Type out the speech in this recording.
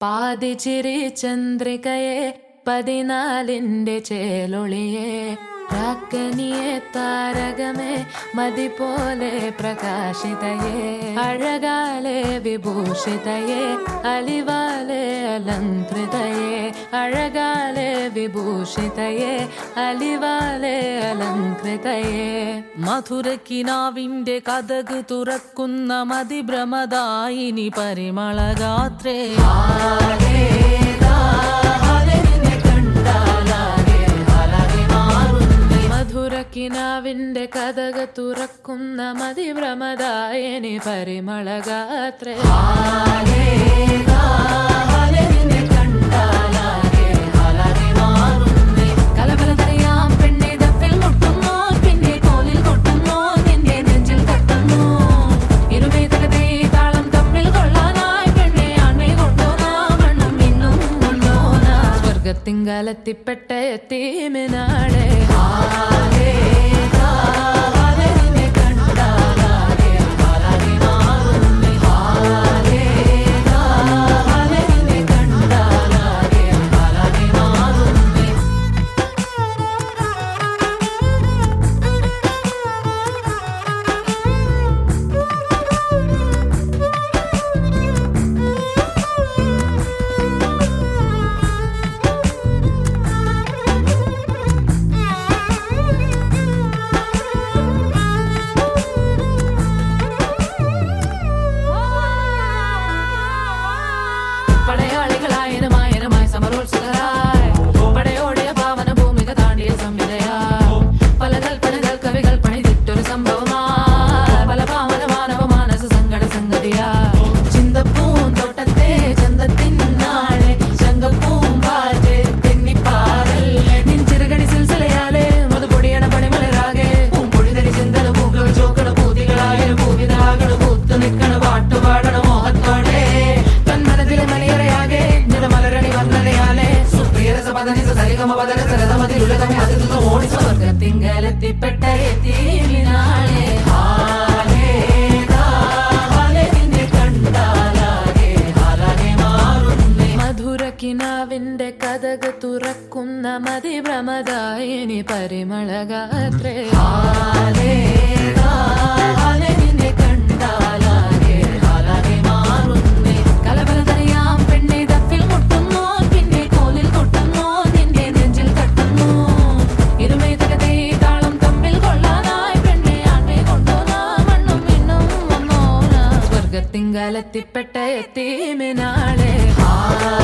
പാതിച്ചിരി ചന്ദ്രികയെ 14ന്റെ ചേലൊളിയെ രാക്കനിയെ താരകമേ മതി പോലെ പ്രകാശിതയെ അഴകാലെ വിഭൂഷിതയെ അലിവാലെ അലങ്കൃതയെ അഴകാലെ വിഭൂഷിതയെ അലിവാലെ അലങ്കൃതയെ മധുരക്കിനാവിന്റെ കഥക് തുറക്കുന്ന മതിഭ്രമദായിനി പരിമളഗാത്രേ മധുരക്കിനാവിന്റെ കഥക് തുറക്കുന്ന മതിഭ്രമദായിനി പരിമളഗാത്രേ കലപലതറിയാം പെണ്ണെ ദഫിൽ മുട്ടുന്നു പിന്നെ കോലിൽ കൊട്ടുന്നു നിന്റെ നെഞ്ചിൽ തട്ടുന്നു ഇരുമേതകത്തെ താളം തമ്മിൽ കൊള്ളാനായി പെണ്ണെ ആൺമേ കൊണ്ടോനാ മണ്ണും മിന്നും കൊണ്ടോനാ സ്വർഗത്തിങ്കലെത്തിപ്പെട്ട എത്തീമിനാളെ പടയാളികളായനമായി സമരോത്സുകരായി പടയോടിയ പാവന ഭൂമിക താണ്ടിയ സംവിധയായി പല കൽപ്പനകൾ കവികൾ പണിതിട്ടൊരു സംഭവമായി പല പാവന മാനവ മാനസ സങ്കട സംഗതിയാ ചിന്തപ്പൂന്തോട്ടത്തെ ചന്തത്തിനാളെ ശങ്കപ്പൂമ്പാറ്റ് തെന്നിപ്പാറല്ലേ നിൻചിറകടി സിൽസിലയാലെ മൃദുപൊടിയണ പണിമലരാകെ പൂമ്പൊഴിതരി ചിന്തന പൂക്കൾ ചോക്കണ പൂതികളായ പൂവിതാകണ പൂത്തു നിൽക്കണ പാട്ടുപാടണ മോഹത്തോടെ തന്മനത്തിലെ മണിയറയാകെ നിറമലരണി വർണ്ണനയാലെ സ്വർഗത്തിങ്കലെത്തിപ്പെട്ട എത്തീമിനാളെ മധുരക്കിനാവിന്റെ കഥക് തുറക്കുന്ന മതിഭ്രമദായിനി പരിമളഗാത്രേ കലപലതറിയാം പെണ്ണെ ദഫിൽ മുട്ടുന്നു പിന്നെ കോലിൽ കൊട്ടുന്നു നിന്റെ നെഞ്ചിൽ തട്ടുന്നു ഇരുമേതകത്തെ താളം തമ്മിൽ കൊള്ളാനായി പെണ്ണെ ആൺമേ കൊണ്ടോനാ മണ്ണും മിന്നും വന്നോനാ സ്വർഗത്തിങ്കലെത്തിപ്പെട്ട എത്തീമിനാളെ